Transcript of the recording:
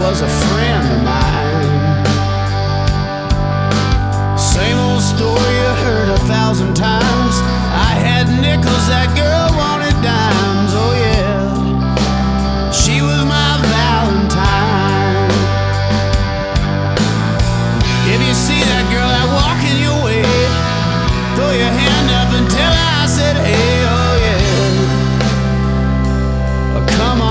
was a friend of mine. Same old story you heard 1,000 times. I had nickels, that girl